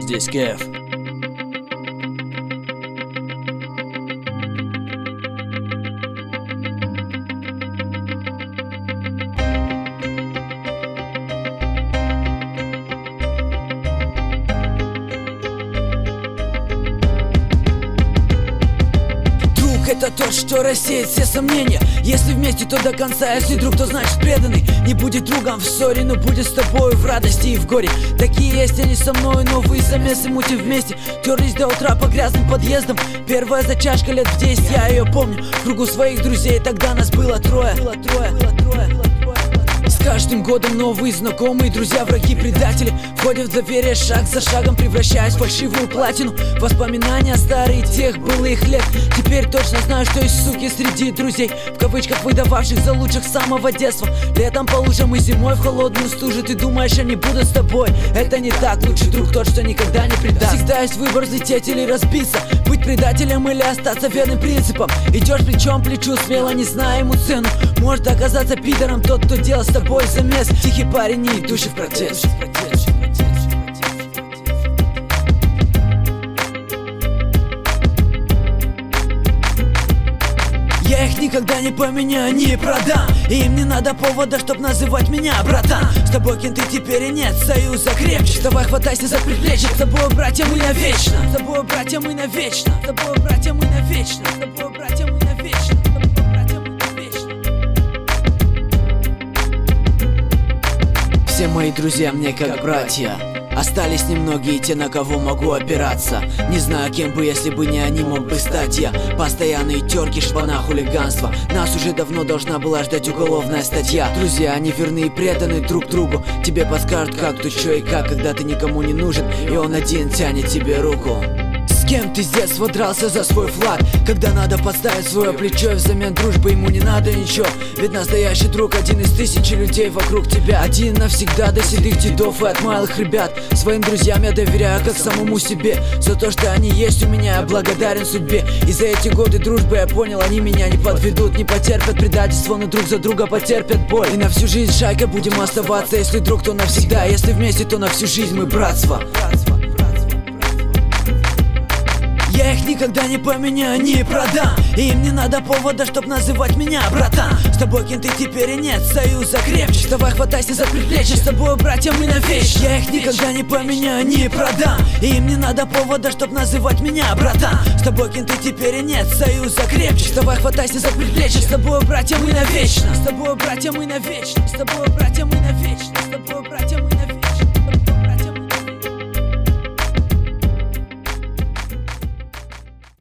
Здесь Кеф. Это то, что рассеет все сомнения. Если вместе, то до конца. Если друг, то значит преданный. Не будет другом в ссоре, но будет с тобой в радости и в горе. Такие есть они со мной, новые замесы мутим вместе. Терлись до утра по грязным подъездам. Первая затяжка лет в 10, я ее помню. В кругу своих друзей тогда нас было трое. С каждым годом новые знакомые, друзья, враги, предатели входят в доверие шаг за шагом, превращаясь в фальшивую платину. Воспоминания старые тех былых лет. Теперь точно знаю, что есть суки среди друзей, в кавычках выдававших за лучших с самого детства. Летом по лужам и зимой в холодную стужу. Ты думаешь, они будут с тобой? Это не так, лучший друг тот, что никогда не предаст. Всегда есть выбор, взлететь или разбиться, быть предателем или остаться верным принципам. Идешь плечом к плечу, смело не зная ему цену. Может оказаться пидором тот, кто делал с тобой замес. Тихий парень и души в протест. Я их никогда не поменяю, не продам. И им не надо повода, чтоб называть меня братан. С тобой кем ты теперь и нет, союза крепче. Давай хватайся за предплечье. С тобой, братья, мы навечно. С тобой, братья, мы навечно. С тобой, братья, мы навечно. С тобой, братья, мы навечно. Все мои друзья мне как братья. Остались немногие те, на кого могу опираться. Не знаю, кем бы, если бы не они, мог бы стать я. Постоянные терки, шпана, хулиганство. Нас уже давно должна была ждать уголовная статья. Друзья, они верны и преданы друг другу. Тебе подскажут, как тут, что и как, когда ты никому не нужен, и он один тянет тебе руку. С кем ты с детства дрался за свой флаг, когда надо подставить свое плечо, и взамен дружбы ему не надо ничего. Ведь настоящий друг один из тысячи людей вокруг тебя. Один навсегда, до седых дедов и от малых ребят. Своим друзьям я доверяю как самому себе. За то, что они есть у меня, я благодарен судьбе. И за эти годы дружбы я понял, они меня не подведут, не потерпят предательство, но друг за друга потерпят боль. И на всю жизнь шайка будем оставаться. Если друг, то навсегда, если вместе, то на всю жизнь мы братство. Я их никогда не поменяю, не продам. И им не надо повода, чтоб называть меня братан. С тобой кем ты теперь и нет, союза крепче. Давай хватайся за предплечье, с тобой, братья, мы навечно. Я их никогда не поменяю, не продам. И им не надо повода, чтоб называть меня братан. С тобой кем ты теперь и нет, союза крепче. Давай хватайся за предплечье, с тобой, братья, мы навечно. С тобой, братья, мы навечно. С тобой, братья, мы навечно.